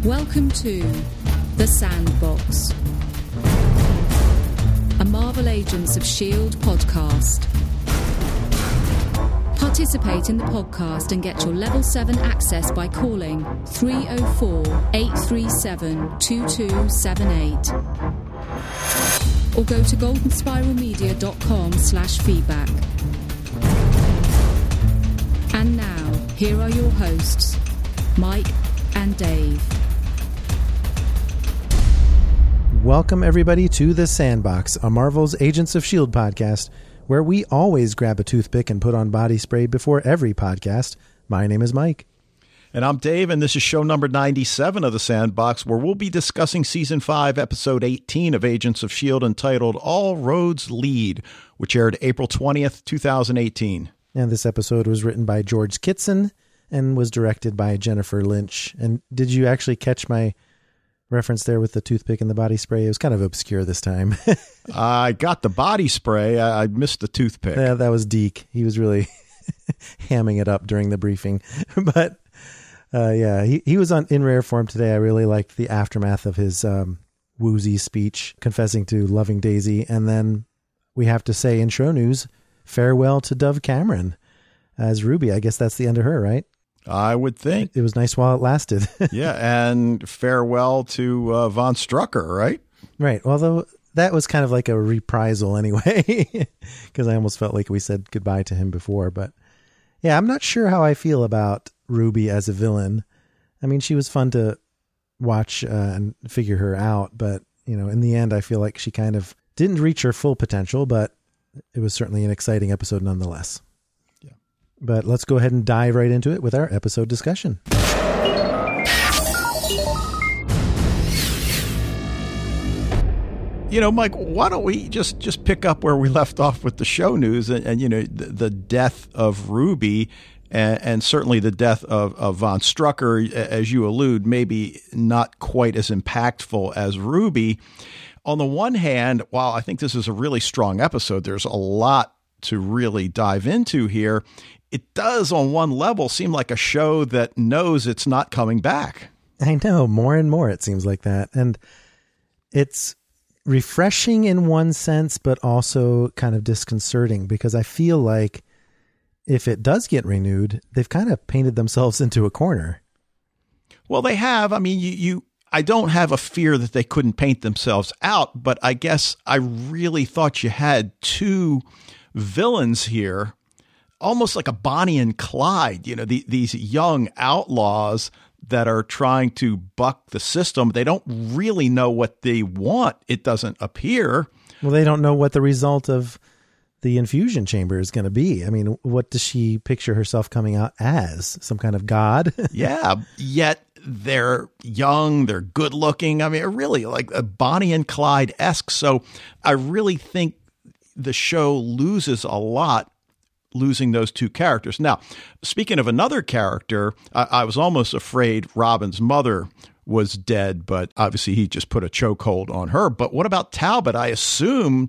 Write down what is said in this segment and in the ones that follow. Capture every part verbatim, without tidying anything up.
Welcome to The Sandbox, a Marvel Agents of S H I E L D podcast. Participate in the podcast and get your Level seven access by calling three oh four, eight three seven, two two seven eight or go to goldenspiralmedia.com slash feedback. And now, here are your hosts, Mike and Dave. Welcome, everybody, to The Sandbox, a Marvel's Agents of S H I E L D podcast, where we always grab a toothpick and put on body spray before every podcast. My name is Mike. And I'm Dave, and this is show number ninety-seven of The Sandbox, where we'll be discussing Season five, Episode eighteen of Agents of S H I E L D, entitled All Roads Lead, which aired April twentieth, twenty eighteen. And this episode was written by George Kitson and was directed by Jennifer Lynch. And did you actually catch my reference there with the toothpick and the body spray? It was kind of obscure this time. I got the body spray. I, I missed the toothpick. Yeah, that was Deke. He was really hamming it up during the briefing. But uh, yeah, he, he was on in rare form today. I really liked the aftermath of his um, woozy speech confessing to loving Daisy. And then we have to say in show news, farewell to Dove Cameron as Ruby. I guess that's the end of her, right? I would think. It was nice while it lasted. Yeah, and farewell to uh, Von Strucker, right? Right. Although that was kind of like a reprisal anyway, because I almost felt like we said goodbye to him before. But yeah, I'm not sure how I feel about Ruby as a villain. I mean, she was fun to watch uh, and figure her out. But, you know, in the end, I feel like she kind of didn't reach her full potential, but it was certainly an exciting episode nonetheless. But let's go ahead and dive right into it with our episode discussion. You know, Mike, why don't we just, just pick up where we left off with the show news and, and you know, the, the death of Ruby and, and certainly the death of, of Von Strucker, as you allude, maybe not quite as impactful as Ruby. On the one hand, while I think this is a really strong episode, there's a lot to really dive into here. It does, on one level, seem like a show that knows it's not coming back. I know, more and more it seems like that. And it's refreshing in one sense, but also kind of disconcerting, because I feel like if it does get renewed, they've kind of painted themselves into a corner. Well, they have. I mean, you, you I don't have a fear that they couldn't paint themselves out, but I guess I really thought you had two villains here, almost like a Bonnie and Clyde, you know, the, these young outlaws that are trying to buck the system. They don't really know what they want, it doesn't appear. Well, they don't know what the result of the infusion chamber is going to be. I mean, what does she picture herself coming out as? Some kind of god? Yeah, yet they're young, they're good looking. I mean, really like a Bonnie and Clyde-esque. So I really think the show loses a lot losing those two characters. Now, speaking of another character, I, I was almost afraid Robin's mother was dead, but obviously he just put a chokehold on her. But what about Talbot? I assume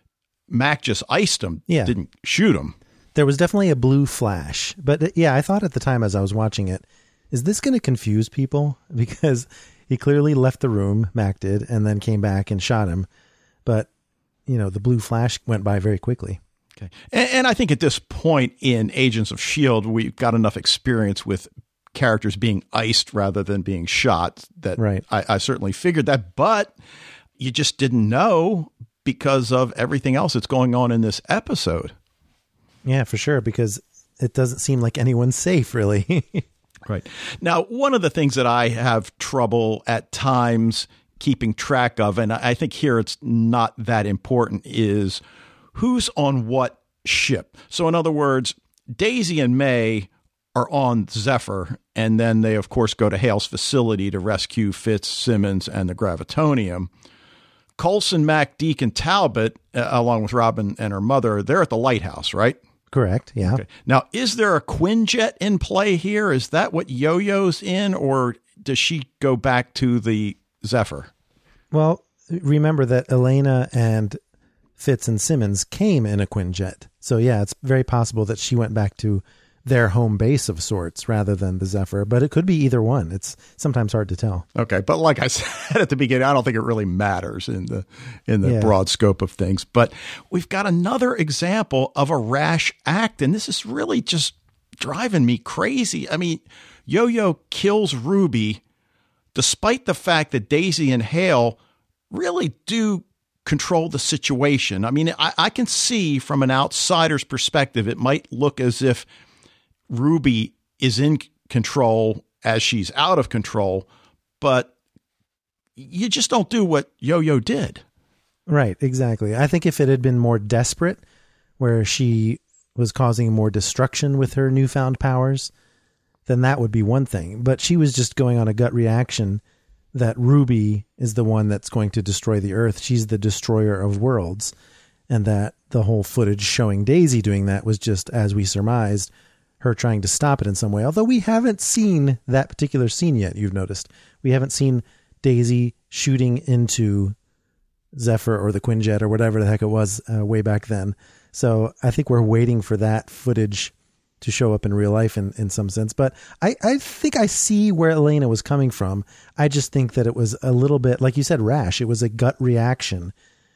Mac just iced him, yeah. Didn't shoot him. There was definitely a blue flash. But yeah, I thought at the time as I was watching it, is this going to confuse people? Because he clearly left the room, Mac did, and then came back and shot him. But you know, the blue flash went by very quickly. Okay. And, and I think at this point in Agents of S H I E L D, we've got enough experience with characters being iced rather than being shot that right. I, I certainly figured that, but you just didn't know because of everything else that's going on in this episode. Yeah, for sure. Because it doesn't seem like anyone's safe, really. Right. Now, one of the things that I have trouble at times keeping track of, and I think here it's not that important, is who's on what ship. So in other words, Daisy and May are on Zephyr, and then they, of course, go to Hale's facility to rescue Fitz, Simmons, and the Gravitonium. Coulson, Mac, Deke, and Talbot, uh, along with Robin and her mother, they're at the lighthouse, right? Correct, yeah. Okay. Now, is there a Quinjet in play here? Is that what Yo-Yo's in, or does she go back to the Zephyr? Well, remember that Elena and Fitz and Simmons came in a Quinjet. So yeah, it's very possible that she went back to their home base of sorts rather than the Zephyr, but it could be either one. It's sometimes hard to tell. Okay, but like I said at the beginning, I don't think it really matters in the in the Yeah. broad scope of things. But we've got another example of a rash act, and this is really just driving me crazy. I mean, Yo-Yo kills Ruby despite the fact that Daisy and Hale really do control the situation. I mean, I, I can see from an outsider's perspective, it might look as if Ruby is in control as she's out of control, but you just don't do what Yo-Yo did. Right, exactly. I think if it had been more desperate, where she was causing more destruction with her newfound powers, then that would be one thing. But she was just going on a gut reaction that Ruby is the one that's going to destroy the Earth. She's the destroyer of worlds. And that the whole footage showing Daisy doing that was just, as we surmised, her trying to stop it in some way. Although we haven't seen that particular scene yet, you've noticed. We haven't seen Daisy shooting into Zephyr or the Quinjet or whatever the heck it was uh, way back then. So I think we're waiting for that footage to show up in real life in, in some sense. But I, I think I see where Elena was coming from. I just think that it was a little bit, like you said, rash. It was a gut reaction.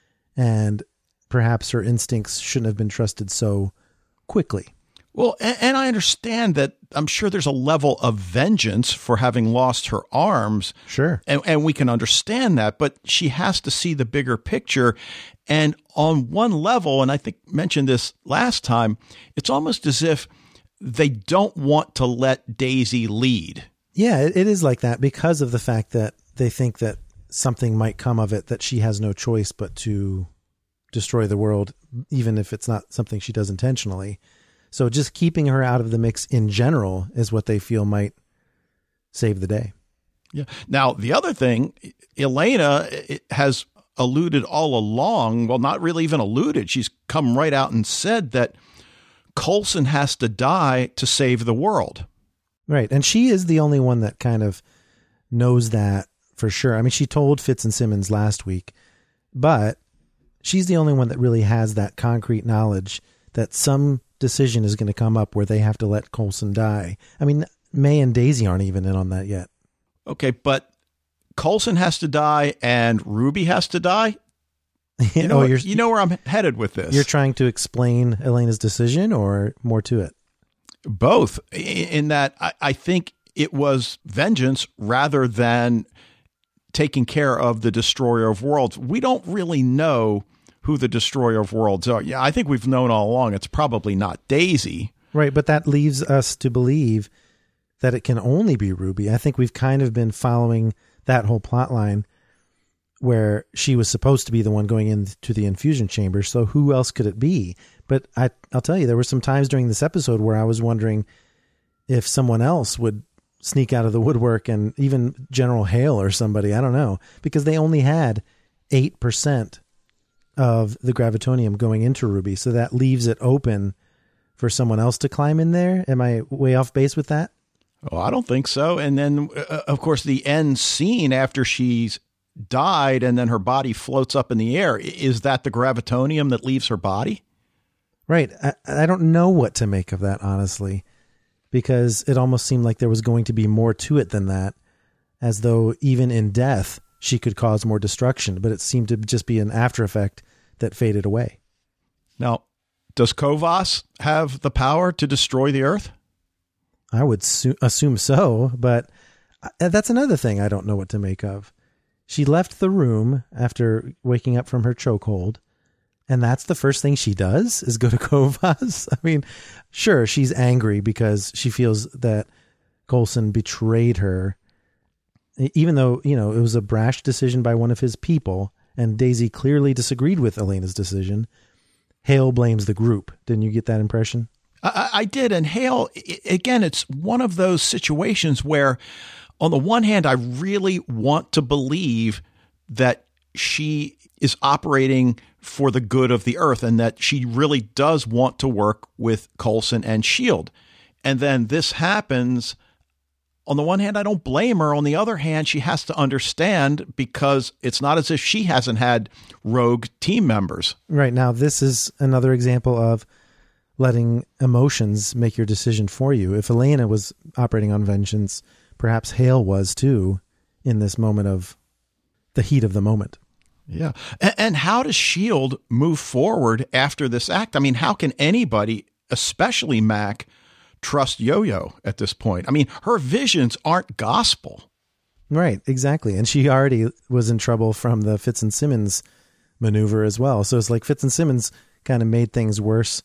And perhaps her instincts shouldn't have been trusted so quickly. Well, and, and I understand that I'm sure there's a level of vengeance for having lost her arms. Sure. And, and we can understand that, but she has to see the bigger picture. And on one level, and I think mentioned this last time, it's almost as if they don't want to let Daisy lead. Yeah, it, it is like that because of the fact that they think that something might come of it, that she has no choice but to destroy the world, even if it's not something she does intentionally. So just keeping her out of the mix in general is what they feel might save the day. Yeah. Now, the other thing, Elena has alluded all along, well, not really even alluded. She's come right out and said that Coulson has to die to save the world. Right. And she is the only one that kind of knows that for sure. I mean, she told Fitz and Simmons last week, but she's the only one that really has that concrete knowledge that some decision is going to come up where they have to let Coulson die. I mean, May and Daisy aren't even in on that yet. Okay, but Coulson has to die and Ruby has to die? You know, oh, you're, you know where I'm headed with this. You're trying to explain Elena's decision or more to it? Both, in that I, I think it was vengeance rather than taking care of the destroyer of worlds. We don't really know who the destroyer of worlds are. Yeah, I think we've known all along it's probably not Daisy. Right, but that leaves us to believe that it can only be Ruby. I think we've kind of been following that whole plot line where she was supposed to be the one going into the infusion chamber. So who else could it be? But I, I'll tell you, there were some times during this episode where I was wondering if someone else would sneak out of the woodwork, and even General Hale or somebody, I don't know, because they only had eight percent of the gravitonium going into Ruby. So that leaves it open for someone else to climb in there. Am I way off base with that? Oh, I don't think so. And then, uh, of course, the end scene after she's died and then her body floats up in the air. Is that the gravitonium that leaves her body? Right. I, I don't know what to make of that, honestly, because it almost seemed like there was going to be more to it than that, as though even in death, she could cause more destruction, but it seemed to just be an after effect that faded away. Now, does Kovas have the power to destroy the Earth? I would su- assume so, but that's another thing I don't know what to make of. She left the room after waking up from her chokehold, and that's the first thing she does is go to Kovas. I mean, sure, she's angry because she feels that Coulson betrayed her, even though, you know, it was a brash decision by one of his people, and Daisy clearly disagreed with Elena's decision. Hale blames the group. Didn't you get that impression? I, I did. And Hale, again, it's one of those situations where, on the one hand, I really want to believe that she is operating for the good of the Earth and that she really does want to work with Coulson and S H I E L D. And then this happens. On the one hand, I don't blame her. On the other hand, she has to understand, because it's not as if she hasn't had rogue team members. Right. Now, this is another example of letting emotions make your decision for you. If Elena was operating on vengeance, perhaps Hale was too in this moment of the heat of the moment. Yeah. And, and how does S H I E L D move forward after this act? I mean, how can anybody, especially Mac, trust Yo-Yo at this point? I mean, her visions aren't gospel. Right, exactly. And she already was in trouble from the Fitz and Simmons maneuver as well. So it's like Fitz and Simmons kind of made things worse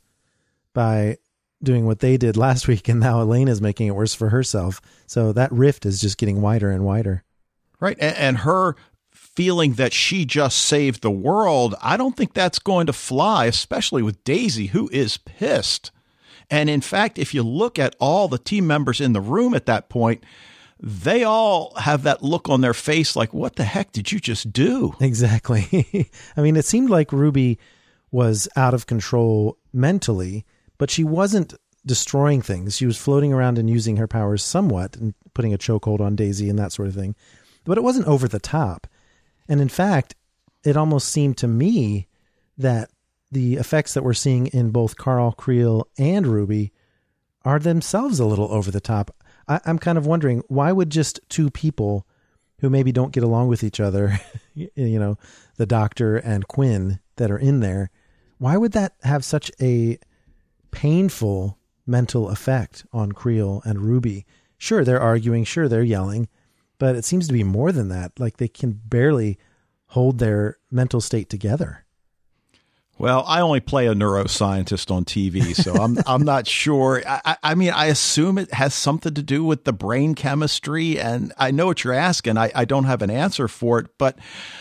by doing what they did last week, and now Elena's making it worse for herself. So that rift is just getting wider and wider. Right. And, and her feeling that she just saved the world, I don't think that's going to fly, especially with Daisy, who is pissed. And in fact, if you look at all the team members in the room at that point, they all have that look on their face like, what the heck did you just do? Exactly. I mean, it seemed like Ruby was out of control mentally, but she wasn't destroying things. She was floating around and using her powers somewhat and putting a chokehold on Daisy and that sort of thing. But it wasn't over the top. And in fact, it almost seemed to me that the effects that we're seeing in both Carl, Creel, and Ruby are themselves a little over the top. I, I'm kind of wondering, why would just two people who maybe don't get along with each other, you know, the Doctor and Quinn that are in there, why would that have such a painful mental effect on Creel and Ruby? Sure, they're arguing. Sure, they're yelling. But it seems to be more than that. Like they can barely hold their mental state together. Well, I only play a neuroscientist on T V, so I'm I'm not sure. I, I mean, I assume it has something to do with the brain chemistry, and I know what you're asking. I, I don't have an answer for it, but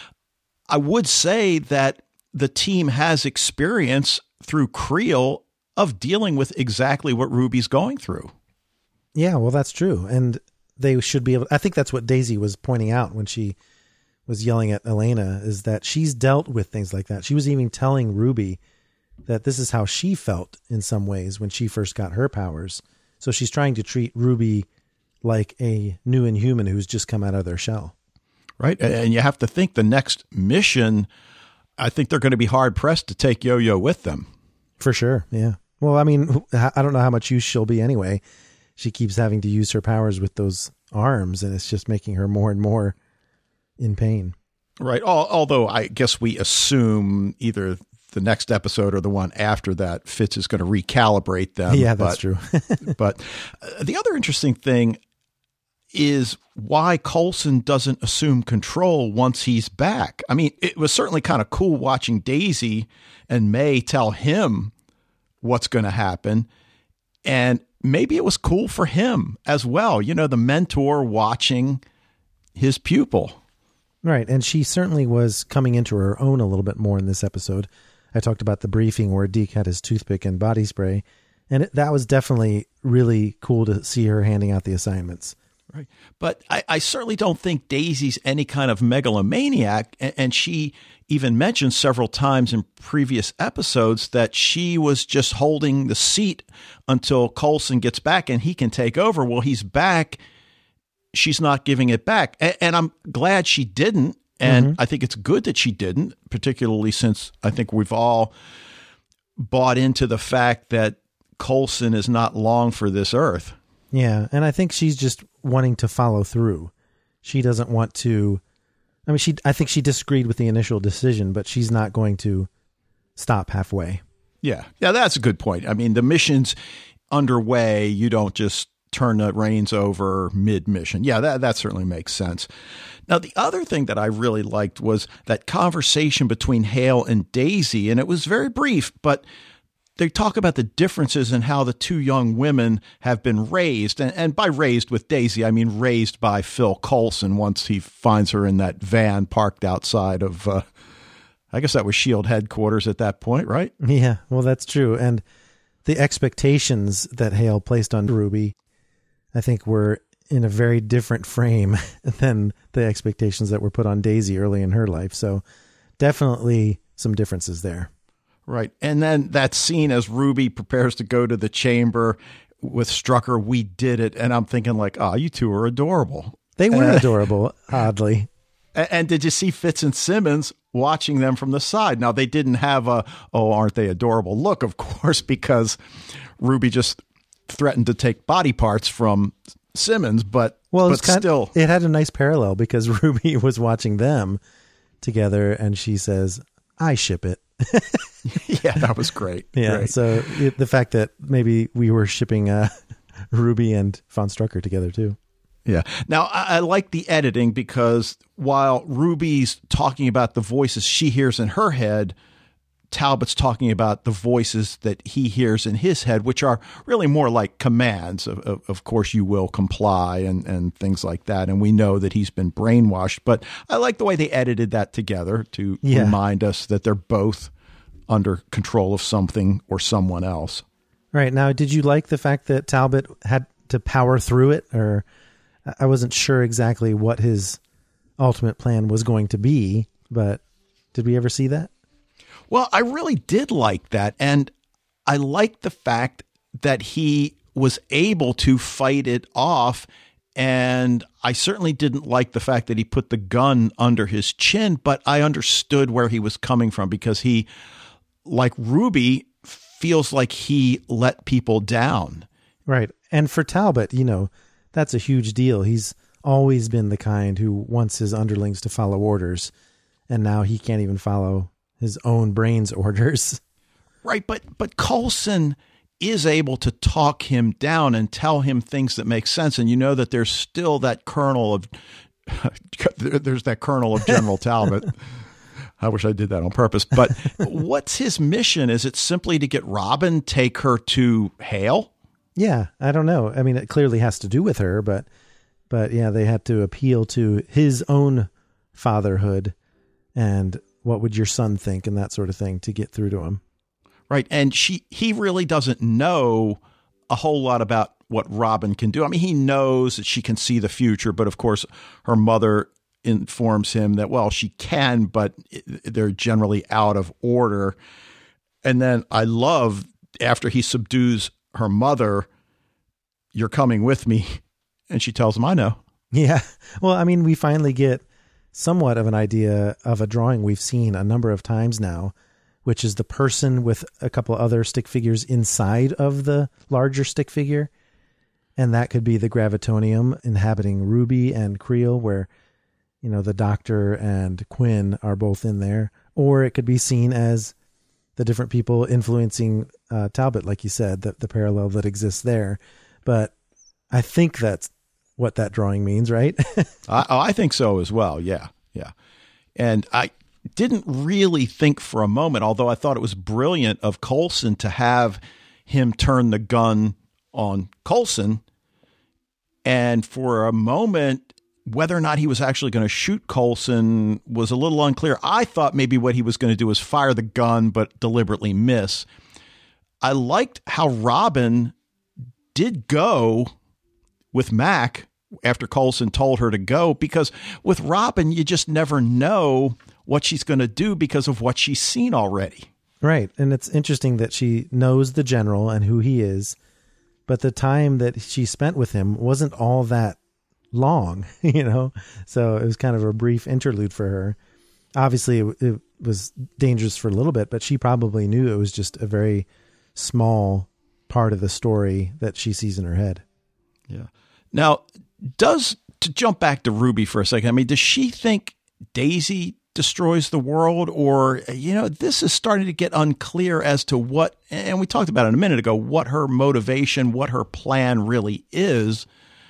I would say that the team has experience through Creel of dealing with exactly what Ruby's going through. Yeah, well, that's true. And they should be able, I think that's what Daisy was pointing out when she was yelling at Elena, is that she's dealt with things like that. She was even telling Ruby that this is how she felt in some ways when she first got her powers. So she's trying to treat Ruby like a new Inhuman who's just come out of their shell. Right. And you have to think the next mission, I think they're going to be hard pressed to take Yo-Yo with them. For sure. Yeah. Well, I mean, I don't know how much use she'll be anyway. She keeps having to use her powers with those arms, and it's just making her more and more in pain. Right. Although I guess we assume either the next episode or the one after that, Fitz is going to recalibrate them. Yeah, that's but, true. But uh, the other interesting thing is why Coulson doesn't assume control once he's back. I mean, it was certainly kind of cool watching Daisy and May tell him what's going to happen. And maybe it was cool for him as well. You know, the mentor watching his pupil. Right. And she certainly was coming into her own a little bit more in this episode. I talked about the briefing where Deke had his toothpick and body spray. And it, that was definitely really cool to see her handing out the assignments. Right. But I, I certainly don't think Daisy's any kind of megalomaniac. And, and she even mentioned several times in previous episodes that she was just holding the seat until Coulson gets back and he can take over. Well, he's back. She's not giving it back. And, and I'm glad she didn't. And mm-hmm. I think it's good that she didn't, particularly since I think we've all bought into the fact that Coulson is not long for this earth. Yeah. And I think she's just wanting to follow through. She doesn't want to, I mean, she, I think she disagreed with the initial decision, but she's not going to stop halfway. Yeah. Yeah. That's a good point. I mean, the mission's underway. You don't just turn the reins over mid mission. Yeah. That, that certainly makes sense. Now, the other thing that I really liked was that conversation between Hale and Daisy, and it was very brief, but they talk about the differences in how the two young women have been raised. And, and by raised with Daisy, I mean raised by Phil Coulson once he finds her in that van parked outside of, uh, I guess that was S H I E L D headquarters at that point, right? Yeah, well, that's true. And the expectations that Hale placed on Ruby, I think, were in a very different frame than the expectations that were put on Daisy early in her life. So definitely some differences there. Right. And then that scene as Ruby prepares to go to the chamber with Strucker, we did it. And I'm thinking like, oh, you two are adorable. They were uh, adorable, oddly. And, and did you see Fitz and Simmons watching them from the side? Now, they didn't have a, oh, aren't they adorable look, of course, because Ruby just threatened to take body parts from Simmons, but, well, but kind still. Of, it had a nice parallel because Ruby was watching them together and she says, I ship it. Yeah, that was great. Yeah, great. so it, the fact that maybe we were shipping uh, Ruby and Von Strucker together too. Yeah. Now, I, I like the editing because while Ruby's talking about the voices she hears in her head, Talbot's talking about the voices that he hears in his head, which are really more like commands. Of, of, of course, you will comply and, and things like that. And we know that he's been brainwashed. But I like the way they edited that together to yeah. remind us that they're both under control of something or someone else. Right. Now, did you like the fact that Talbot had to power through it? Or I wasn't sure exactly what his ultimate plan was going to be, but did we ever see that? Well, I really did like that. And I liked the fact that he was able to fight it off. And I certainly didn't like the fact that he put the gun under his chin, but I understood where he was coming from because he, like Ruby, feels like he let people down. Right. And for Talbot, you know, that's a huge deal. He's always been the kind who wants his underlings to follow orders. And now he can't even follow his own brain's orders. Right. But, but Coulson is able to talk him down and tell him things that make sense. And you know that there's still that kernel of, there's that kernel of General Talbot. I wish I did that on purpose. But what's his mission? Is it simply to get Robin, take her to Hale? Yeah, I don't know. I mean, it clearly has to do with her, but, but yeah, they had to appeal to his own fatherhood and what would your son think and that sort of thing to get through to him. Right. And she, he really doesn't know a whole lot about what Robin can do. I mean, he knows that she can see the future, but of course her mother informs him that, well, she can, but they're generally out of order. And then I love after he subdues her mother, you're coming with me. And she tells him, I know. Yeah. Well, I mean, we finally get somewhat of an idea of a drawing we've seen a number of times now, which is the person with a couple of other stick figures inside of the larger stick figure. And that could be the Gravitonium inhabiting Ruby and Creel, where, you know, the Doctor and Quinn are both in there. Or it could be seen as the different people influencing uh, Talbot, like you said, the, the parallel that exists there. But I think that's what that drawing means, right? I, I think so as well. Yeah. Yeah. And I didn't really think for a moment, although I thought it was brilliant of Coulson to have him turn the gun on Coulson. And for a moment, whether or not he was actually going to shoot Coulson was a little unclear. I thought maybe what he was going to do was fire the gun, but deliberately miss. I liked how Robin did go with Mac after Coulson told her to go, because with Robin, you just never know what she's going to do because of what she's seen already. Right. And it's interesting that she knows the general and who he is, but the time that she spent with him wasn't all that long, you know? So it was kind of a brief interlude for her. Obviously it, it was dangerous for a little bit, but she probably knew it was just a very small part of the story that she sees in her head. Yeah. Now, does, to jump back to Ruby for a second, I mean, does she think Daisy destroys the world? Or, you know, this is starting to get unclear as to what, and we talked about it a minute ago, what her motivation, what her plan really is.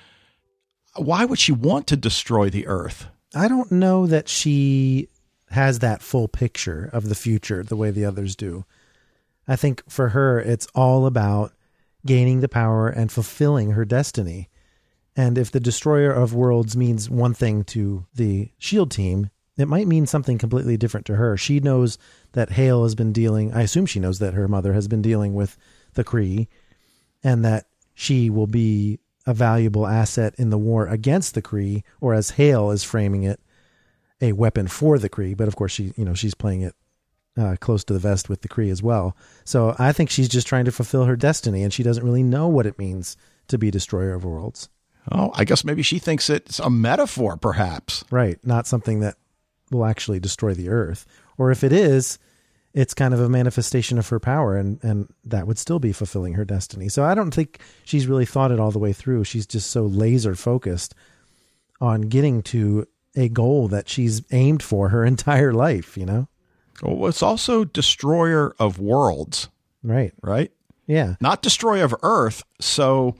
Why would she want to destroy the Earth? I don't know that she has that full picture of the future the way the others do. I think for her, it's all about gaining the power and fulfilling her destiny. And if the destroyer of worlds means one thing to the SHIELD team, it might mean something completely different to her. She knows that Hale has been dealing, I assume she knows that her mother has been dealing with the Kree, and that she will be a valuable asset in the war against the Kree, or as Hale is framing it, a weapon for the Kree. But of course, she, you know, she's playing it uh, close to the vest with the Kree as well. So I think she's just trying to fulfill her destiny, and she doesn't really know what it means to be destroyer of worlds. Oh, I guess maybe she thinks it's a metaphor, perhaps. Right. Not something that will actually destroy the Earth. Or if it is, it's kind of a manifestation of her power, and, and that would still be fulfilling her destiny. So I don't think she's really thought it all the way through. She's just so laser focused on getting to a goal that she's aimed for her entire life, you know? Well, it's also destroyer of worlds. Right. Right? Yeah. Not destroyer of Earth. So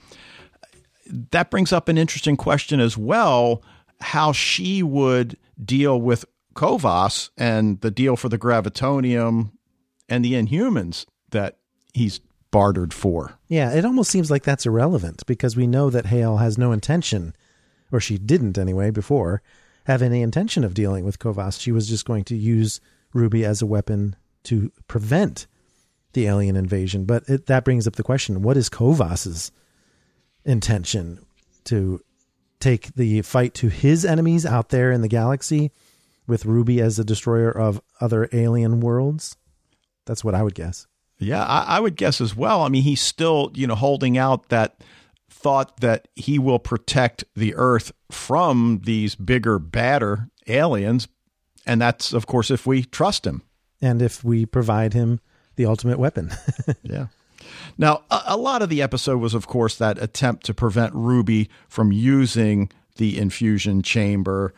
that brings up an interesting question as well, how she would deal with Kovas and the deal for the Gravitonium and the Inhumans that he's bartered for. Yeah, it almost seems like that's irrelevant because we know that Hale has no intention, or she didn't anyway before, have any intention of dealing with Kovas. She was just going to use Ruby as a weapon to prevent the alien invasion. But it, that brings up the question, what is Kovas's intention? To take the fight to his enemies out there in the galaxy with Ruby as the destroyer of other alien worlds? That's what I would guess. Yeah, I, I would guess as well. I mean, he's still, you know, holding out that thought that he will protect the Earth from these bigger, badder aliens. And that's, of course, if we trust him. And if we provide him the ultimate weapon. Yeah. Now, a, a lot of the episode was, of course, that attempt to prevent Ruby from using the infusion chamber.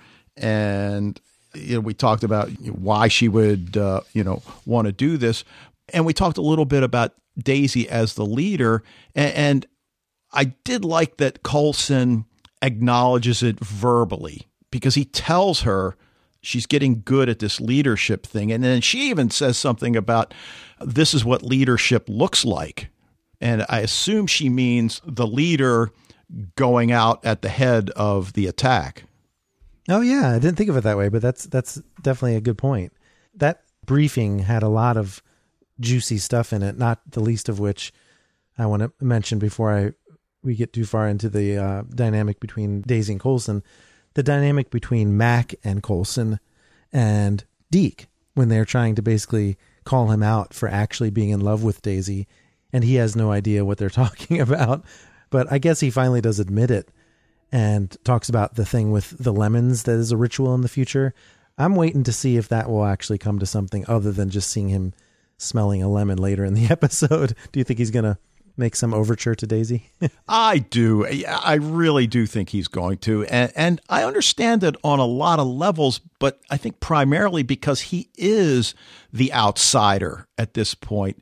And you know, we talked about why she would, uh, you know, want to do this. And we talked a little bit about Daisy as the leader. And, and I did like that Coulson acknowledges it verbally because he tells her she's getting good at this leadership thing. And then she even says something about this is what leadership looks like. And I assume she means the leader going out at the head of the attack. Oh, yeah. I didn't think of it that way, but that's that's definitely a good point. That briefing had a lot of juicy stuff in it, not the least of which I want to mention before I we get too far into the uh, dynamic between Daisy and Coulson. The dynamic between Mac and Coulson and Deke when they're trying to basically call him out for actually being in love with Daisy, and he has no idea what they're talking about. But I guess he finally does admit it and talks about the thing with the lemons that is a ritual in the future. I'm waiting to see if that will actually come to something other than just seeing him smelling a lemon later in the episode. Do you think he's going to make some overture to Daisy? I do. I really do think he's going to. And, and I understand it on a lot of levels, but I think primarily because he is the outsider at this point.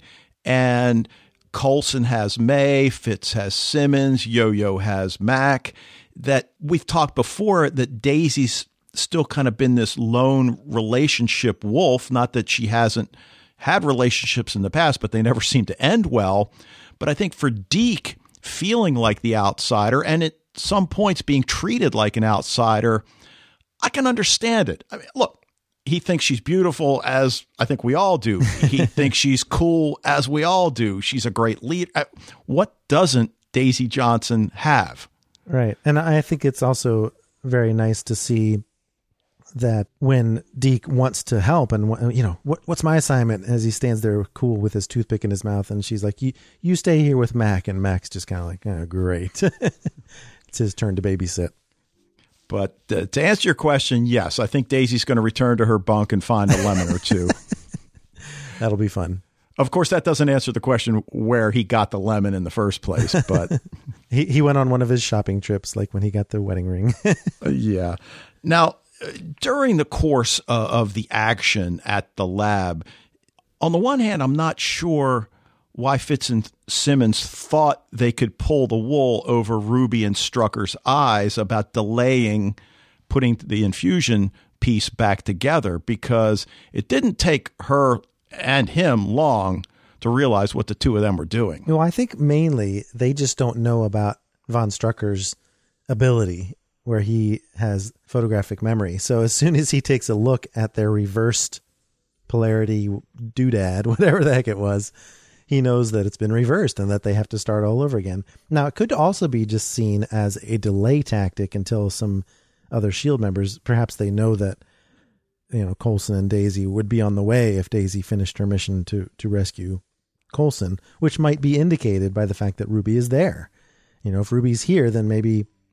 And Coulson has May, Fitz has Simmons, Yo-Yo has Mac. That we've talked before that Daisy's still kind of been this lone relationship wolf. Not that she hasn't had relationships in the past, but they never seem to end well. But I think for Deke, feeling like the outsider and at some points being treated like an outsider, I can understand it. I mean, look, he thinks she's beautiful, as I think we all do. He thinks she's cool, as we all do. She's a great lead. What doesn't Daisy Johnson have? Right. And I think it's also very nice to see that when Deke wants to help and, you know, what, what's my assignment, as he stands there cool with his toothpick in his mouth. And she's like, you, you stay here with Mac. And Mac's just kind of like, oh, great. It's his turn to babysit. But uh, to answer your question, yes, I think Daisy's going to return to her bunk and find a lemon or two. That'll be fun. Of course, that doesn't answer the question where he got the lemon in the first place, but he he went on one of his shopping trips, like when he got the wedding ring. uh, yeah. Now, during the course uh, of the action at the lab, on the one hand, I'm not sure why Fitz and Simmons thought they could pull the wool over Ruby and Strucker's eyes about delaying putting the infusion piece back together, because it didn't take her and him long to realize what the two of them were doing. Well, I think mainly they just don't know about von Strucker's ability, where he has photographic memory. So as soon as he takes a look at their reversed polarity doodad, whatever the heck it was, he knows that it's been reversed and that they have to start all over again. Now, it could also be just seen as a delay tactic until some other SHIELD members, perhaps they know that, you know, Coulson and Daisy would be on the way if Daisy finished her mission to, to rescue Coulson, which might be indicated by the fact that Ruby is there. You know, if Ruby's here, then maybe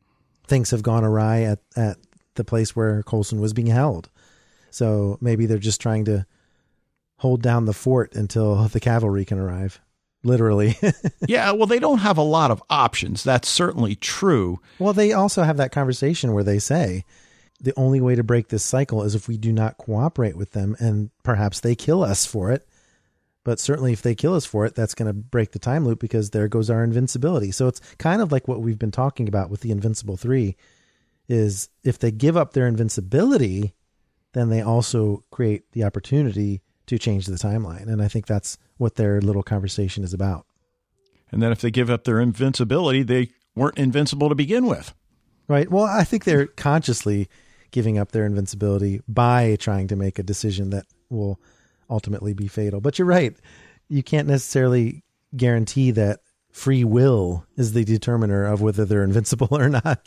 things have gone awry at, at the place where Coulson was being held. So maybe they're just trying to hold down the fort until the cavalry can arrive. Literally. Yeah, well, they don't have a lot of options. That's certainly true. Well, they also have that conversation where they say the only way to break this cycle is if we do not cooperate with them, and perhaps they kill us for it. But certainly if they kill us for it, that's going to break the time loop, because there goes our invincibility. So it's kind of like what we've been talking about with the Invincible Three, is if they give up their invincibility, then they also create the opportunity to change the timeline. And I think that's what their little conversation is about. And then if they give up their invincibility, they weren't invincible to begin with. Right. Well, I think they're consciously giving up their invincibility by trying to make a decision that will ultimately be fatal. But you're right. You can't necessarily guarantee that free will is the determiner of whether they're invincible or not.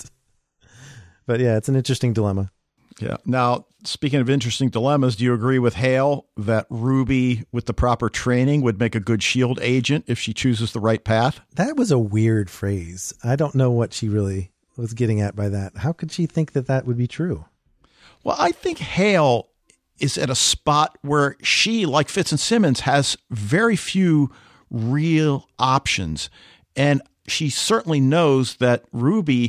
But yeah, it's an interesting dilemma. Yeah. Now, speaking of interesting dilemmas, do you agree with Hale that Ruby, with the proper training, would make a good SHIELD agent if she chooses the right path? That was a weird phrase. I don't know what she really was getting at by that. How could she think that that would be true? Well, I think Hale is at a spot where she, like Fitz and Simmons, has very few real options. And she certainly knows that Ruby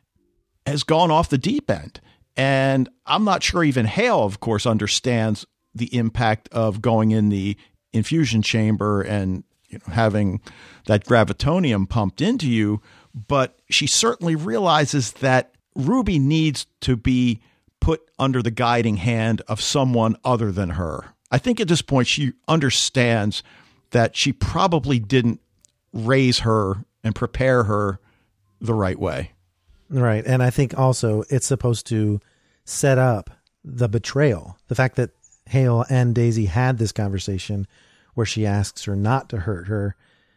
has gone off the deep end. And I'm not sure even Hale, of course, understands the impact of going in the infusion chamber and, you know, having that gravitonium pumped into you. But she certainly realizes that Ruby needs to be put under the guiding hand of someone other than her. I think at this point she understands that she probably didn't raise her and prepare her the right way. Right. And I think also it's supposed to set up the betrayal. The fact that Hale and Daisy had this conversation where she asks her not to hurt her,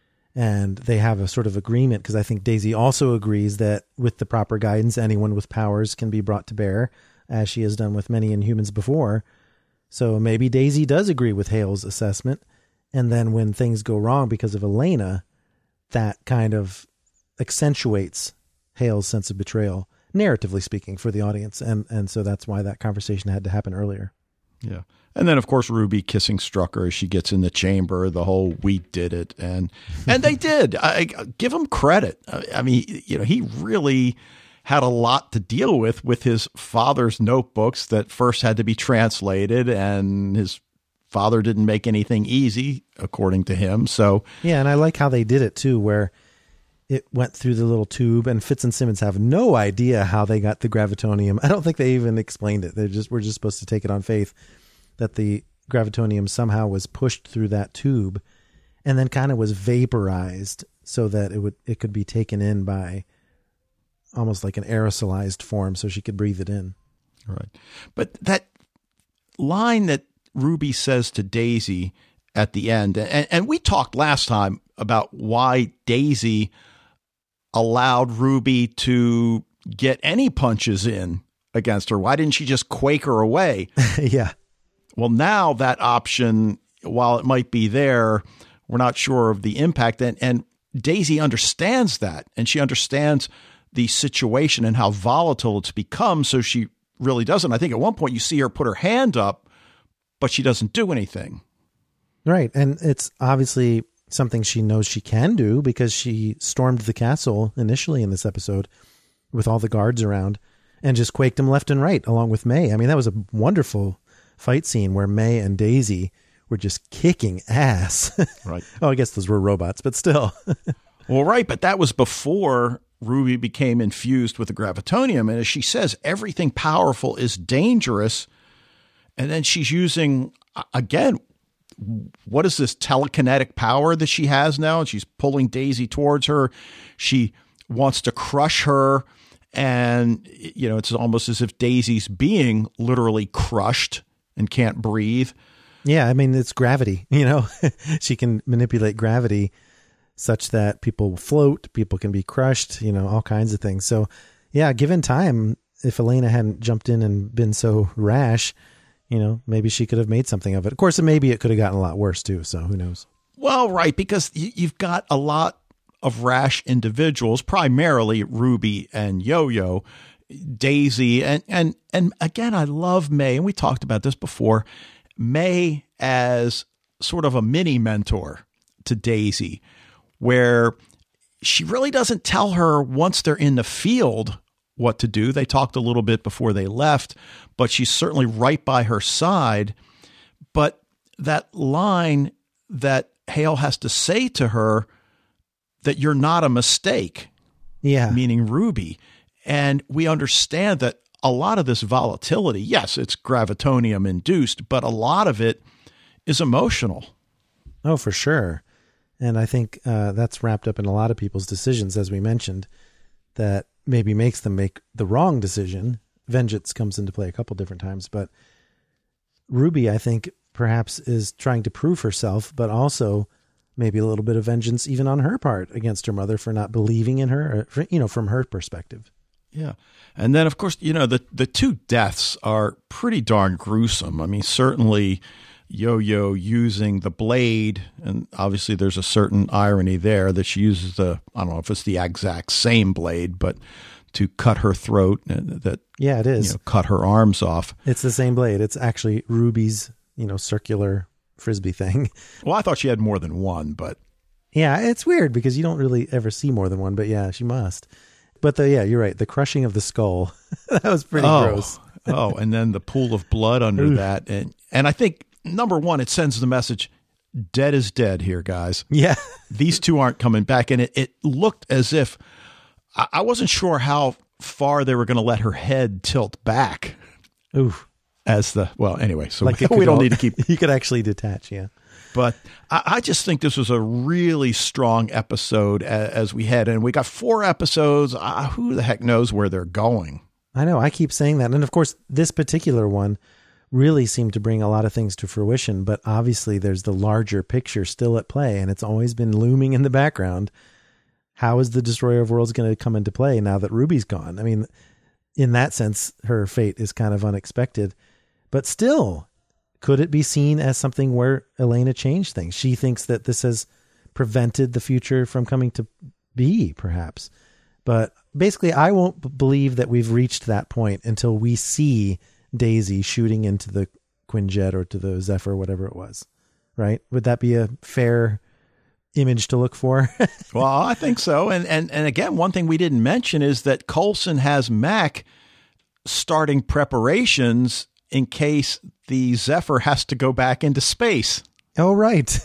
and they have a sort of agreement, because I think Daisy also agrees that with the proper guidance, anyone with powers can be brought to bear, as she has done with many Inhumans before. So maybe Daisy does agree with Hale's assessment. And then when things go wrong because of Elena, that kind of accentuates Hale's sense of betrayal, narratively speaking, for the audience. And and so that's why that conversation had to happen earlier. Yeah. And then, of course, Ruby kissing Strucker as she gets in the chamber, the whole we did it. And and they did. I, I give him credit. I, I mean, you know, he really had a lot to deal with with his father's notebooks that first had to be translated, and his father didn't make anything easy, according to him. So yeah, and I like how they did it, too, where it went through the little tube, and Fitz and Simmons have no idea how they got the gravitonium. I don't think they even explained it. They just were just supposed to take it on faith that the gravitonium somehow was pushed through that tube and then kind of was vaporized so that it would it could be taken in by almost like an aerosolized form, so she could breathe it in. Right. But that line that Ruby says to Daisy at the end, and, and we talked last time about why Daisy allowed Ruby to get any punches in against her. Why didn't she just quake her away? Yeah. Well, now that option, while it might be there, we're not sure of the impact. And, and Daisy understands that, and she understands the situation and how volatile it's become. So she really doesn't. I think at one point you see her put her hand up, but she doesn't do anything. Right. And it's obviously something she knows she can do, because she stormed the castle initially in this episode with all the guards around and just quaked them left and right along with May. I mean, that was a wonderful fight scene where May and Daisy were just kicking ass. Right. Oh, I guess those were robots, but still. Well, right. But that was before Ruby became infused with the gravitonium. And as she says, everything powerful is dangerous. And then she's using, again, what is this telekinetic power that she has now? And she's pulling Daisy towards her. She wants to crush her. And, you know, it's almost as if Daisy's being literally crushed and can't breathe. Yeah, I mean, it's gravity, you know. She can manipulate gravity such that people float, people can be crushed, you know, all kinds of things. So, yeah, given time, if Elena hadn't jumped in and been so rash, you know, maybe she could have made something of it. Of course, maybe it could have gotten a lot worse, too. So who knows? Well, right, because you've got a lot of rash individuals, primarily Ruby and Yo-Yo, Daisy, and and and again, I love May, and we talked about this before, May as sort of a mini mentor to Daisy, where she really doesn't tell her once they're in the field what to do. They talked a little bit before they left, but she's certainly right by her side. But that line that Hale has to say to her, that you're not a mistake, yeah, meaning Ruby. And we understand that a lot of this volatility, yes, it's gravitonium induced, but a lot of it is emotional. Oh, for sure. And I think uh, that's wrapped up in a lot of people's decisions, as we mentioned, that maybe makes them make the wrong decision. Vengeance comes into play a couple different times, but Ruby, I think, perhaps is trying to prove herself, but also maybe a little bit of vengeance even on her part against her mother for not believing in her, or, you know, from her perspective. Yeah. And then, of course, you know, the, the two deaths are pretty darn gruesome. I mean, certainly Yo-Yo using the blade, and obviously there's a certain irony there that she uses the, I don't know if it's the exact same blade, but to cut her throat, that, yeah, it is. You know, cut her arms off. It's the same blade. It's actually Ruby's, you know, circular Frisbee thing. Well, I thought she had more than one, but yeah, it's weird because you don't really ever see more than one, but yeah, she must. But the, yeah, you're right. The crushing of the skull, that was pretty oh, gross. oh, and then the pool of blood under that. And, and I think, number one, it sends the message, dead is dead here, guys. Yeah. These two aren't coming back. And it, it looked as if, I, I wasn't sure how far they were going to let her head tilt back. Oof. As the, well, anyway, so like we, we don't all, need to keep. You could actually detach, yeah. But I, I just think this was a really strong episode as, as we head. And we got four episodes. Uh, who the heck knows where they're going? I know. I keep saying that. And of course, this particular one really seemed to bring a lot of things to fruition. But obviously, there's the larger picture still at play. And it's always been looming in the background. How is the Destroyer of Worlds going to come into play now that Ruby's gone? I mean, in that sense, her fate is kind of unexpected. But still, could it be seen as something where Elena changed things? She thinks that this has prevented the future from coming to be, perhaps. But basically, I won't b- believe that we've reached that point until we see Daisy shooting into the Quinjet or to the Zephyr, whatever it was. Right? Would that be a fair image to look for? Well, I think so. And, and, and again, one thing we didn't mention is that Coulson has Mac starting preparations in case the Zephyr has to go back into space. Oh, right.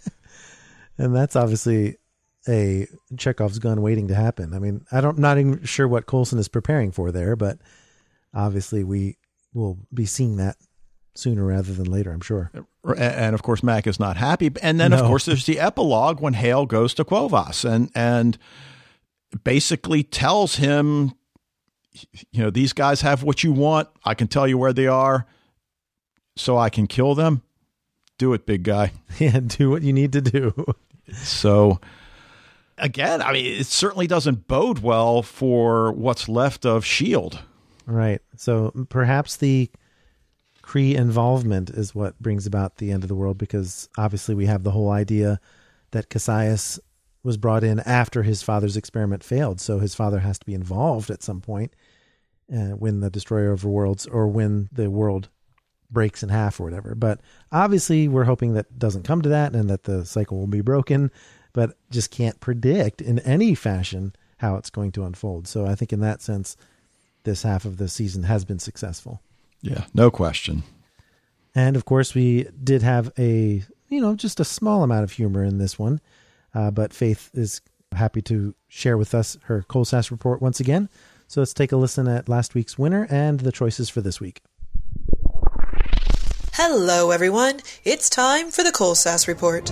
And that's obviously a Chekhov's gun waiting to happen. I mean, I don't, not even sure what Coulson is preparing for there, but obviously we will be seeing that sooner rather than later, I'm sure. And of course, Mac is not happy. And then, no. of course, there's the epilogue when Hale goes to Quovas and, and basically tells him, you know, these guys have what you want. I can tell you where they are so I can kill them. Do it, big guy. Yeah, do what you need to do. So, again, I mean, it certainly doesn't bode well for what's left of S H I E L D. Right. So perhaps the Kree involvement is what brings about the end of the world, because obviously we have the whole idea that Cassius was brought in after his father's experiment failed. So his father has to be involved at some point uh, when the Destroyer of Worlds, or when the world breaks in half or whatever. But obviously we're hoping that doesn't come to that and that the cycle will be broken, but just can't predict in any fashion how it's going to unfold. So I think in that sense, this half of the season has been successful. Yeah, no question. And of course we did have a, you know, just a small amount of humor in this one. Uh, but Faith is happy to share with us her Colsass report once again. So let's take a listen at last week's winner and the choices for this week. Hello, everyone. It's time for the Colsass report.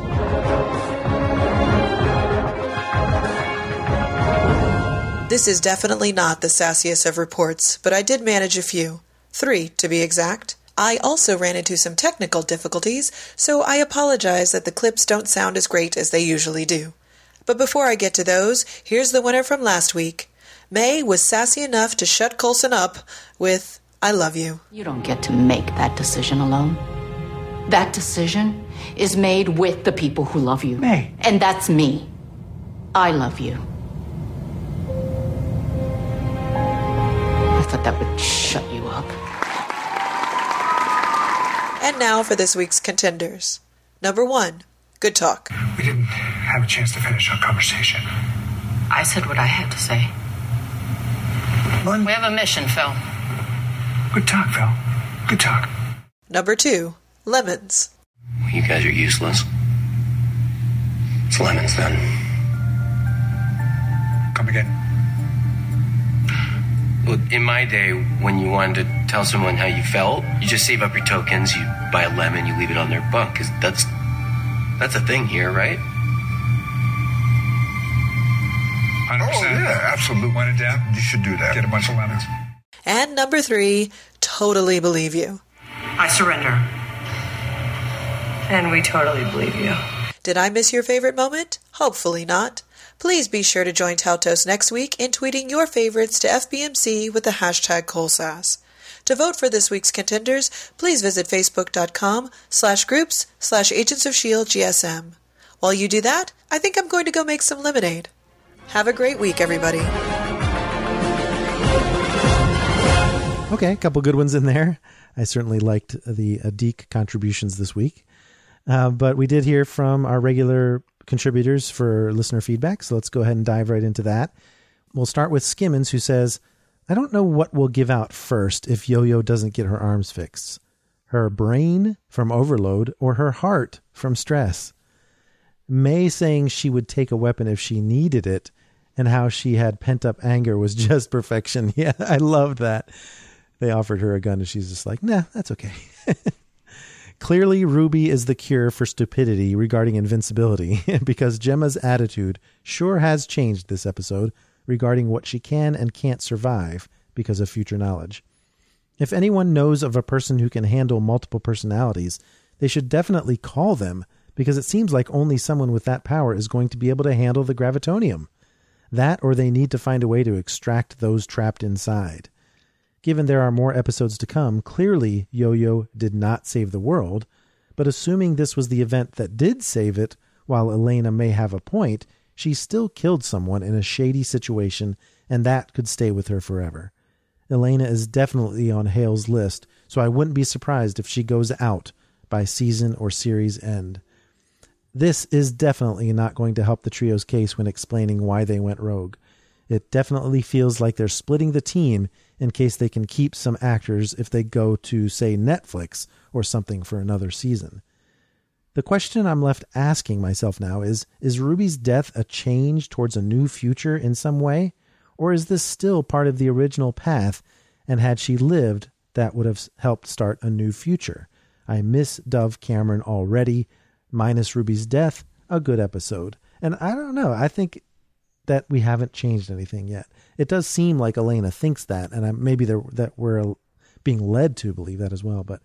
This is definitely not the sassiest of reports, but I did manage a few. Three, to be exact. I also ran into some technical difficulties, so I apologize that the clips don't sound as great as they usually do. But before I get to those, here's the winner from last week. May was sassy enough to shut Coulson up with, "I love you." You don't get to make that decision alone. That decision is made with the people who love you. May. And that's me. I love you. I thought that would shut you up. And now for this week's contenders. Number one, Good Talk. We didn't have a chance to finish our conversation. I said what I had to say. Lynn? We have a mission, Phil. Good talk, Phil. Good talk. Number two, Lemons. You guys are useless. It's Lemons, then. Come again. Well, in my day, when you wanted to tell someone how you felt, you just save up your tokens, you buy a lemon, you leave it on their bunk, because that's, that's a thing here, right? one hundred percent. Oh, yeah, absolutely. When in doubt, You should do that. get a bunch of lemons. And number three, Totally Believe You. I surrender. And we totally believe you. Did I miss your favorite moment? Hopefully not. Please be sure to join Taltos next week in tweeting your favorites to F B M C with the hashtag Colsass. To vote for this week's contenders, please visit facebook.com slash groups slash Agents of S H I E L D G S M. While you do that, I think I'm going to go make some lemonade. Have a great week, everybody. Okay, a couple good ones in there. I certainly liked the uh, Deke contributions this week. Uh, but we did hear from our regular contributors for listener feedback, so let's go ahead and dive right into that. We'll start with Skimmins, who says, I don't know what will give out first if Yo-Yo doesn't get her arms fixed. Her brain from overload or her heart from stress. May saying she would take a weapon if she needed it and how she had pent-up anger was just perfection. Yeah, I loved that. They offered her a gun and she's just like, nah, that's okay. Clearly, Ruby is the cure for stupidity regarding invincibility because Gemma's attitude sure has changed this episode regarding what she can and can't survive because of future knowledge. If anyone knows of a person who can handle multiple personalities, they should definitely call them because it seems like only someone with that power is going to be able to handle the gravitonium. That or they need to find a way to extract those trapped inside. Given there are more episodes to come, clearly Yo-Yo did not save the world, but assuming this was the event that did save it, while Elena may have a point, she still killed someone in a shady situation, and that could stay with her forever. Elena is definitely on Hale's list, so I wouldn't be surprised if she goes out by season or series end. This is definitely not going to help the trio's case when explaining why they went rogue. It definitely feels like they're splitting the team in case they can keep some actors if they go to, say, Netflix or something for another season. The question I'm left asking myself now is, is Ruby's death a change towards a new future in some way? Or is this still part of the original path, and had she lived, that would have helped start a new future? I miss Dove Cameron already. Minus Ruby's death, a good episode. And I don't know, I think that we haven't changed anything yet. It does seem like Elena thinks that, and I, maybe that we're being led to believe that as well. But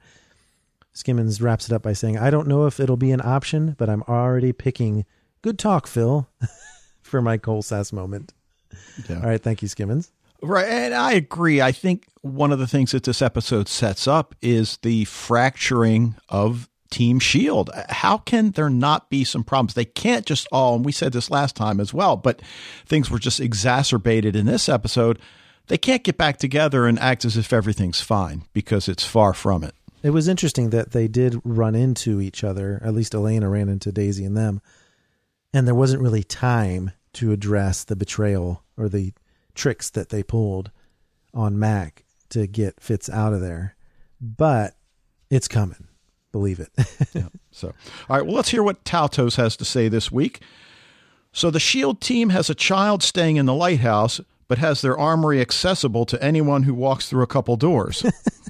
Skimmins wraps it up by saying, I don't know if it'll be an option, but I'm already picking good talk, Phil, for my Colsass moment. Yeah. All right, thank you, Skimmins. Right, and I agree. I think one of the things that this episode sets up is the fracturing of Team S H I E L D. How can there not be some problems? They can't just all, and we said this last time as well, but things were just exacerbated in this episode. They can't get back together and act as if everything's fine because it's far from it. It was interesting that they did run into each other. At least Elena ran into Daisy and them. And there wasn't really time to address the betrayal or the tricks that they pulled on Mac to get Fitz out of there. But it's coming. Believe it. Yeah. So, all right, well, let's hear what Taltos has to say this week. So the S H I E L D team has a child staying in the lighthouse, but has their armory accessible to anyone who walks through a couple doors.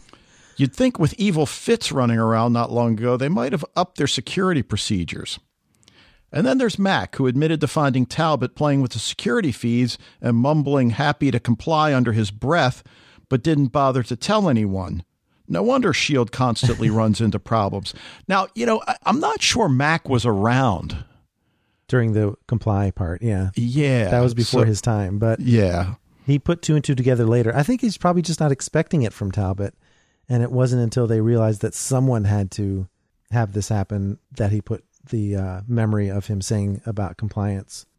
You'd think with evil Fitz running around not long ago, they might have upped their security procedures. And then there's Mac, who admitted to finding Talbot playing with the security feeds and mumbling happy to comply under his breath, but didn't bother to tell anyone. No wonder S H I E L D constantly runs into problems. Now, you know, I, I'm not sure Mac was around during the comply part. Yeah. Yeah. That was before so, his time, but yeah, he put two and two together later. I think he's probably just not expecting it from Talbot. And it wasn't until they realized that someone had to have this happen that he put the uh, memory of him saying about compliance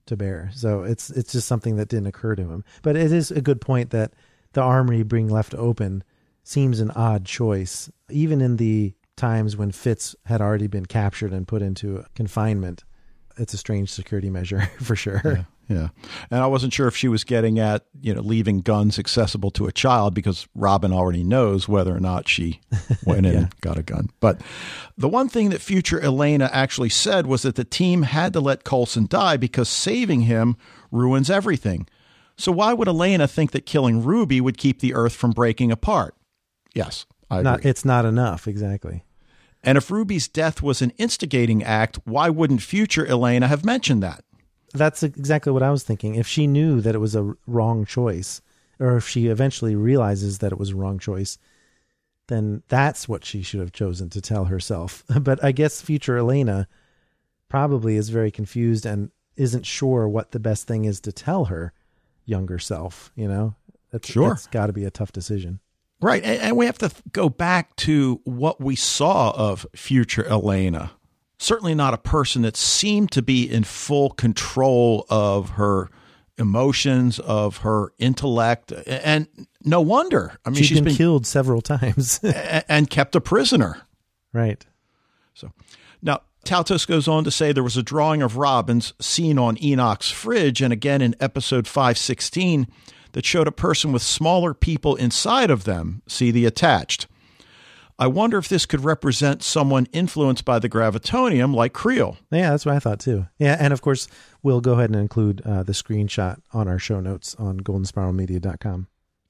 to bear. So it's it's just something that didn't occur to him. But it is a good point that the armory being left open seems an odd choice, even in the times when Fitz had already been captured and put into confinement. It's a strange security measure for sure. Yeah. Yeah. And I wasn't sure if she was getting at, you know, leaving guns accessible to a child, because Robin already knows whether or not she went in yeah. and got a gun. But the one thing that future Elena actually said was that the team had to let Coulson die because saving him ruins everything. So why would Elena think that killing Ruby would keep the Earth from breaking apart? Yes, I agree. Not, it's not enough. Exactly. And if Ruby's death was an instigating act, why wouldn't future Elena have mentioned that? That's exactly what I was thinking. If she knew that it was a wrong choice, or if she eventually realizes that it was a wrong choice, then that's what she should have chosen to tell herself. But I guess future Elena probably is very confused and isn't sure what the best thing is to tell her younger self. You know, that's, sure. that's got to be a tough decision. Right. And, and we have to go back to what we saw of future Elena. Certainly not a person that seemed to be in full control of her emotions, of her intellect. And no wonder. I mean, she's, she's been, been killed several times and kept a prisoner. Right. So now Taltos goes on to say there was a drawing of Robin's seen on Enoch's fridge and again in episode five sixteen that showed a person with smaller people inside of them. See the attached. I wonder if this could represent someone influenced by the gravitonium like Creel. Yeah, that's what I thought too. Yeah, and of course, we'll go ahead and include uh, the screenshot on our show notes on golden spiral media dot com.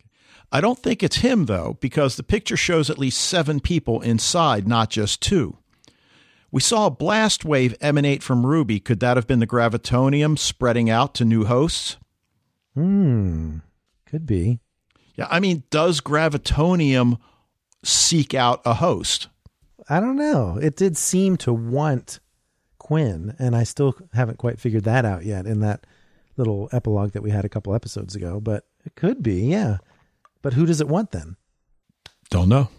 I don't think it's him, though, because the picture shows at least seven people inside, not just two. We saw a blast wave emanate from Ruby. Could that have been the gravitonium spreading out to new hosts? Hmm, could be. Yeah, I mean, does gravitonium seek out a host? I don't know. It did seem to want Quinn, and I still haven't quite figured that out yet in that little epilogue that we had a couple episodes ago, but it could be, yeah. But who does it want then? Don't know.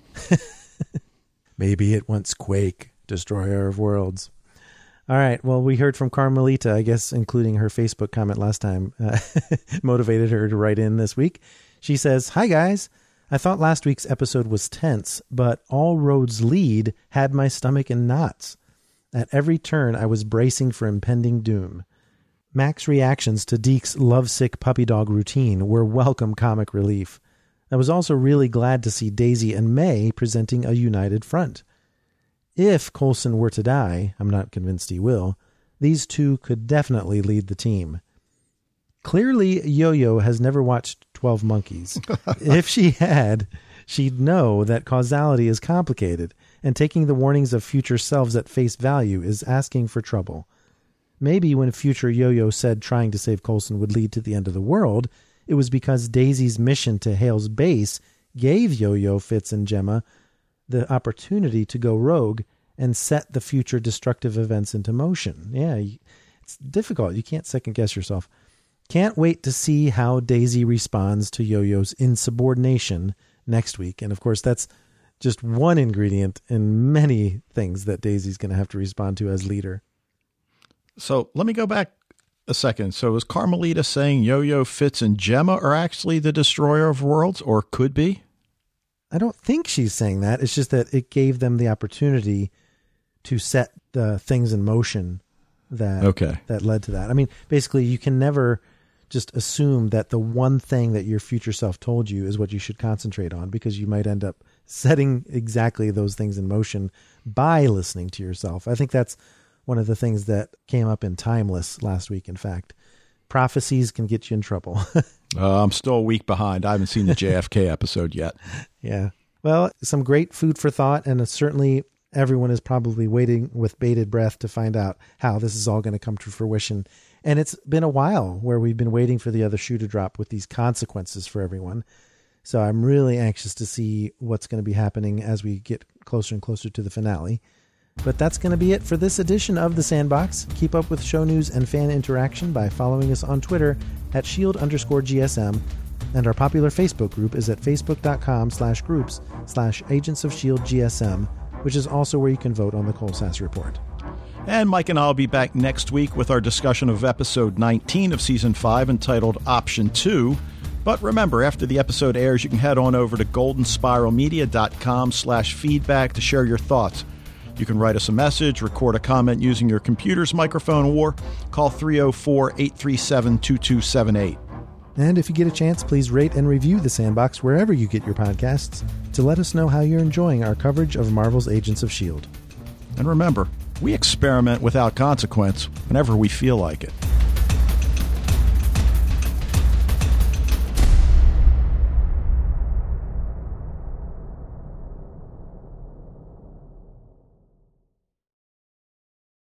Maybe it wants Quake, Destroyer of Worlds. All right. Well, we heard from Carmelita, I guess, including her Facebook comment last time, uh, motivated her to write in this week. She says, "Hi, guys. I thought last week's episode was tense, but All Roads Lead had my stomach in knots. At every turn, I was bracing for impending doom. Mac's reactions to Deke's lovesick puppy dog routine were welcome comic relief. I was also really glad to see Daisy and May presenting a united front. If Coulson were to die, I'm not convinced he will, these two could definitely lead the team. Clearly, Yo-Yo has never watched twelve Monkeys. If she had, she'd know that causality is complicated, and taking the warnings of future selves at face value is asking for trouble. Maybe when future Yo-Yo said trying to save Coulson would lead to the end of the world, it was because Daisy's mission to Hale's base gave Yo-Yo, Fitz, and Gemma the opportunity to go rogue and set the future destructive events into motion. Yeah, it's difficult. You can't second-guess yourself. Can't wait to see how Daisy responds to Yo-Yo's insubordination next week. And of course, that's just one ingredient in many things that Daisy's going to have to respond to as leader. So let me go back a second. So is Carmelita saying Yo-Yo, Fitz, and Gemma are actually the destroyer of worlds, or could be? I don't think she's saying that. It's just that it gave them the opportunity to set the things in motion that, okay. that led to that. I mean, basically, you can never just assume that the one thing that your future self told you is what you should concentrate on, because you might end up setting exactly those things in motion by listening to yourself. I think that's one of the things that came up in Timeless last week. In fact, prophecies can get you in trouble. uh, I'm still a week behind. I haven't seen the J F K episode yet. Yeah. Well, some great food for thought, and certainly everyone is probably waiting with bated breath to find out how this is all going to come to fruition. And it's been a while where we've been waiting for the other shoe to drop with these consequences for everyone. So I'm really anxious to see what's going to be happening as we get closer and closer to the finale. But that's going to be it for this edition of The Sandbox. Keep up with show news and fan interaction by following us on Twitter at shield underscore GSM. And our popular Facebook group is at facebook.com slash groups slash agents of shield GSM, which is also where you can vote on the Colsass Report. And Mike and I will be back next week with our discussion of episode nineteen of season five entitled Option two. But remember, after the episode airs, you can head on over to goldenspiralmedia.com slash feedback to share your thoughts. You can write us a message, record a comment using your computer's microphone, or call three oh four, eight three seven, two two seven eight. And if you get a chance, please rate and review The Sandbox wherever you get your podcasts to let us know how you're enjoying our coverage of Marvel's Agents of S H I E L D. And remember, we experiment without consequence whenever we feel like it.